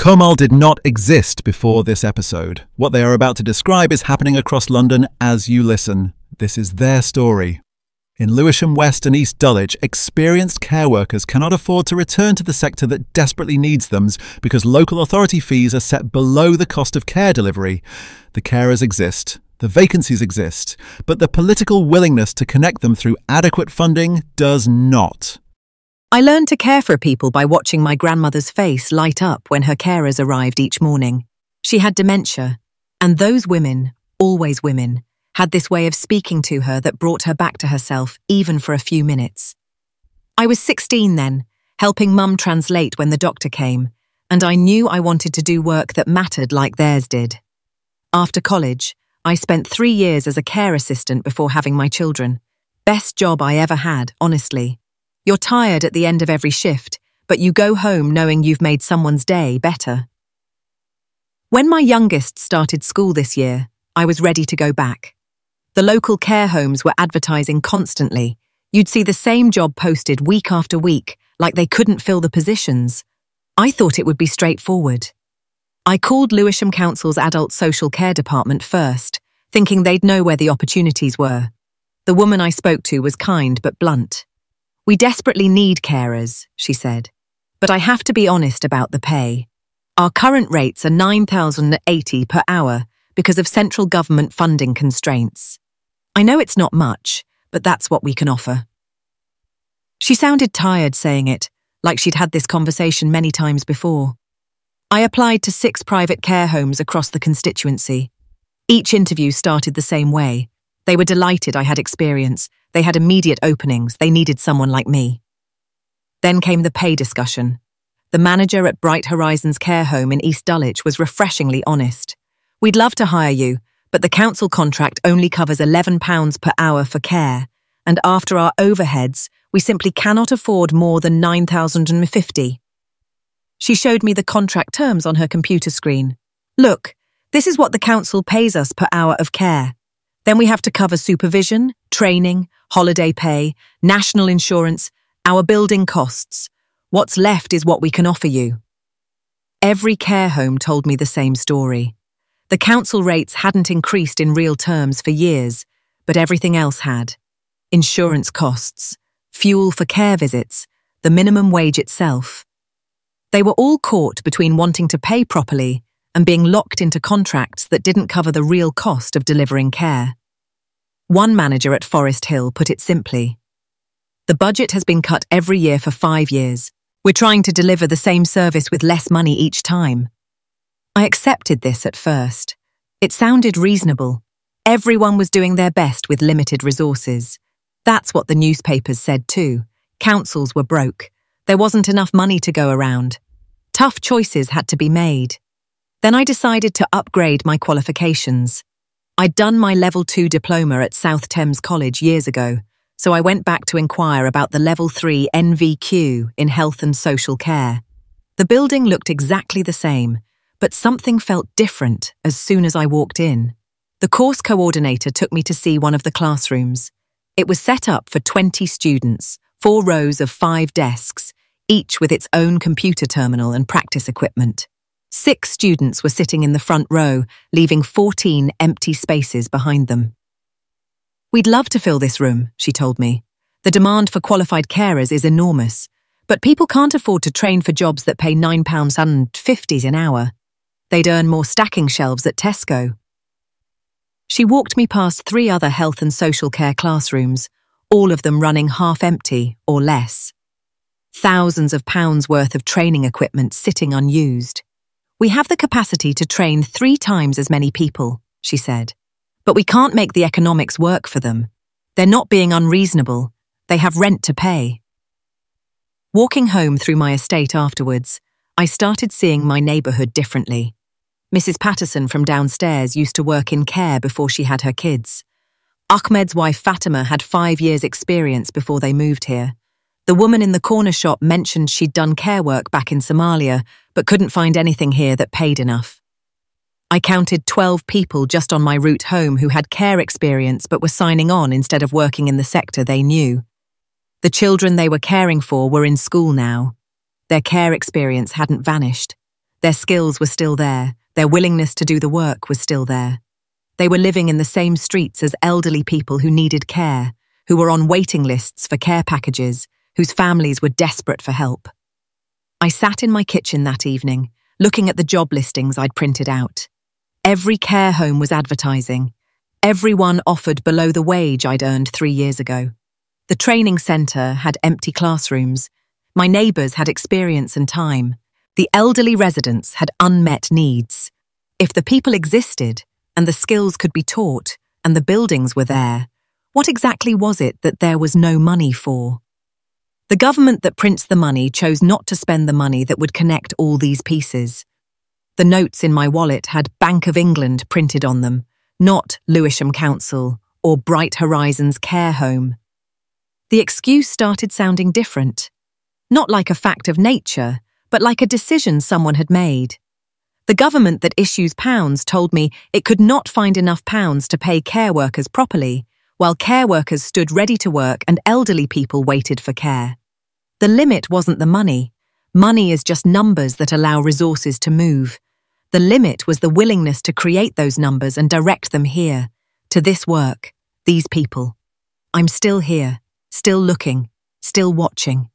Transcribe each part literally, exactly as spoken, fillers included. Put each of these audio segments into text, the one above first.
Komal did not exist before this episode. What they are about to describe is happening across London as you listen. This is their story. In Lewisham West and East Dulwich, experienced care workers cannot afford to return to the sector that desperately needs them because local authority fees are set below the cost of care delivery. The carers exist, the vacancies exist, but the political willingness to connect them through adequate funding does not. I learned to care for people by watching my grandmother's face light up when her carers arrived each morning. She had dementia, and those women, always women, had this way of speaking to her that brought her back to herself even for a few minutes. I was sixteen then, helping Mum translate when the doctor came, and I knew I wanted to do work that mattered like theirs did. After college, I spent three years as a care assistant before having my children. Best job I ever had, honestly. You're tired at the end of every shift, but you go home knowing you've made someone's day better. When my youngest started school this year, I was ready to go back. The local care homes were advertising constantly. You'd see the same job posted week after week, like they couldn't fill the positions. I thought it would be straightforward. I called Lewisham Council's Adult Social Care Department first, thinking they'd know where the opportunities were. The woman I spoke to was kind but blunt. "We desperately need carers," she said, "but I have to be honest about the pay. Our current rates are nine thousand eighty per hour because of central government funding constraints. I know it's not much, but that's what we can offer." She sounded tired saying it, like she'd had this conversation many times before. I applied to six private care homes across the constituency. Each interview started the same way. They were delighted I had experience. They had immediate openings. They needed someone like me. Then came the pay discussion. The manager at Bright Horizons Care Home in East Dulwich was refreshingly honest. "We'd love to hire you, but the council contract only covers eleven pounds per hour for care, and after our overheads, we simply cannot afford more than nine thousand fifty. She showed me the contract terms on her computer screen. "Look, this is what the council pays us per hour of care. Then we have to cover supervision, training, holiday pay, national insurance, our building costs. What's left is what we can offer you." Every care home told me the same story. The council rates hadn't increased in real terms for years, but everything else had. Insurance costs, fuel for care visits, the minimum wage itself. They were all caught between wanting to pay properly and being locked into contracts that didn't cover the real cost of delivering care. One manager at Forest Hill put it simply: "The budget has been cut every year for five years. We're trying to deliver the same service with less money each time." I accepted this at first. It sounded reasonable. Everyone was doing their best with limited resources. That's what the newspapers said too. Councils were broke. There wasn't enough money to go around. Tough choices had to be made. Then I decided to upgrade my qualifications. I'd done my Level two diploma at South Thames College years ago, so I went back to inquire about the Level three N V Q in Health and Social Care. The building looked exactly the same, but something felt different as soon as I walked in. The course coordinator took me to see one of the classrooms. It was set up for twenty students, four rows of five desks, each with its own computer terminal and practice equipment. Six students were sitting in the front row, leaving fourteen empty spaces behind them. "We'd love to fill this room," she told me. "The demand for qualified carers is enormous, but people can't afford to train for jobs that pay nine pounds fifty an hour. They'd earn more stacking shelves at Tesco." She walked me past three other health and social care classrooms, all of them running half empty or less. Thousands of pounds worth of training equipment sitting unused. "We have the capacity to train three times as many people," she said, "but we can't make the economics work for them. They're not being unreasonable. They have rent to pay." Walking home through my estate afterwards, I started seeing my neighbourhood differently. Missus Patterson from downstairs used to work in care before she had her kids. Ahmed's wife Fatima had five years' experience before they moved here. The woman in the corner shop mentioned she'd done care work back in Somalia, but couldn't find anything here that paid enough. I counted twelve people just on my route home who had care experience but were signing on instead of working in the sector they knew. The children they were caring for were in school now. Their care experience hadn't vanished. Their skills were still there. Their willingness to do the work was still there. They were living in the same streets as elderly people who needed care, who were on waiting lists for care packages, whose families were desperate for help. I sat in my kitchen that evening, looking at the job listings I'd printed out. Every care home was advertising. Everyone offered below the wage I'd earned three years ago. The training centre had empty classrooms. My neighbours had experience and time. The elderly residents had unmet needs. If the people existed, and the skills could be taught, and the buildings were there, what exactly was it that there was no money for? The government that prints the money chose not to spend the money that would connect all these pieces. The notes in my wallet had Bank of England printed on them, not Lewisham Council or Bright Horizons Care Home. The excuse started sounding different. Not like a fact of nature, but like a decision someone had made. The government that issues pounds told me it could not find enough pounds to pay care workers properly, while care workers stood ready to work and elderly people waited for care. The limit wasn't the money. Money is just numbers that allow resources to move. The limit was the willingness to create those numbers and direct them here, to this work, these people. I'm still here, still looking, still watching.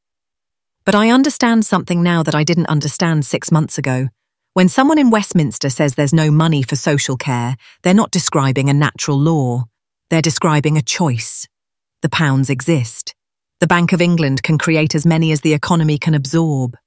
But I understand something now that I didn't understand six months ago. When someone in Westminster says there's no money for social care, they're not describing a natural law. They're describing a choice. The pounds exist. The Bank of England can create as many as the economy can absorb.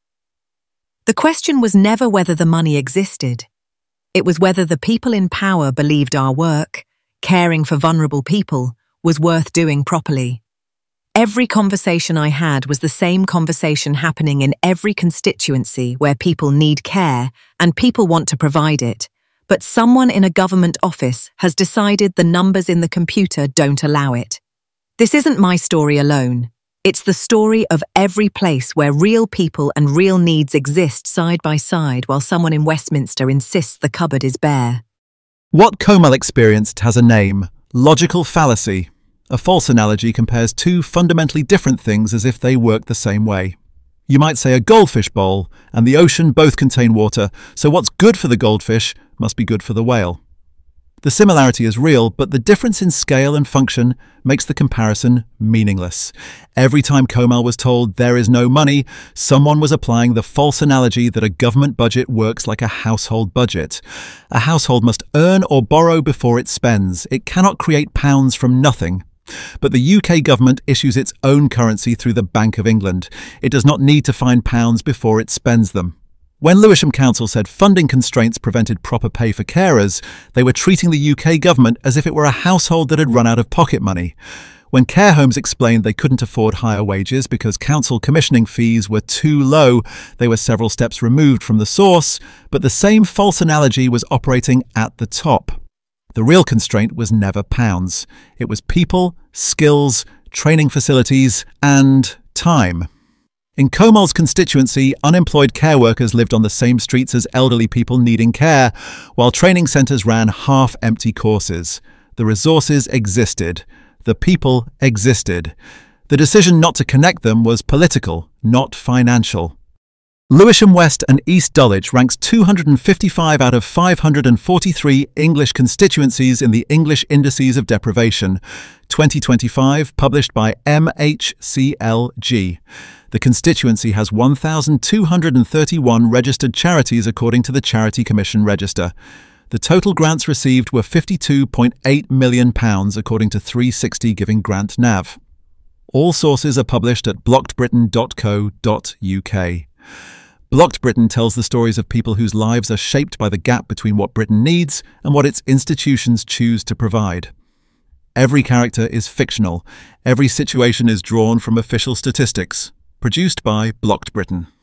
The question was never whether the money existed. It was whether the people in power believed our work, caring for vulnerable people, was worth doing properly. Every conversation I had was the same conversation happening in every constituency where people need care and people want to provide it, but someone in a government office has decided the numbers in the computer don't allow it. This isn't my story alone. It's the story of every place where real people and real needs exist side by side while someone in Westminster insists the cupboard is bare. What Komal experienced has a name: logical fallacy. A false analogy compares two fundamentally different things as if they work the same way. You might say a goldfish bowl and the ocean both contain water, so what's good for the goldfish must be good for the whale. The similarity is real, but the difference in scale and function makes the comparison meaningless. Every time Komal was told there is no money, someone was applying the false analogy that a government budget works like a household budget. A household must earn or borrow before it spends. It cannot create pounds from nothing. But the U K government issues its own currency through the Bank of England. It does not need to find pounds before it spends them. When Lewisham Council said funding constraints prevented proper pay for carers, they were treating the U K government as if it were a household that had run out of pocket money. When care homes explained they couldn't afford higher wages because council commissioning fees were too low, they were several steps removed from the source, but the same false analogy was operating at the top. The real constraint was never pounds. It was people, skills, training facilities, and time. In Komal's constituency, unemployed care workers lived on the same streets as elderly people needing care, while training centres ran half-empty courses. The resources existed. The people existed. The decision not to connect them was political, not financial. Lewisham West and East Dulwich ranks two hundred fifty-five out of five hundred forty-three English constituencies in the English Indices of Deprivation, twenty twenty-five, published by M H C L G. The constituency has one thousand two hundred thirty-one registered charities according to the Charity Commission Register. The total grants received were fifty-two point eight million pounds according to three sixty Giving Grant Nav. All sources are published at blocked britain dot co dot U K. Blocked Britain tells the stories of people whose lives are shaped by the gap between what Britain needs and what its institutions choose to provide. Every character is fictional. Every situation is drawn from official statistics. Produced by Blocked Britain.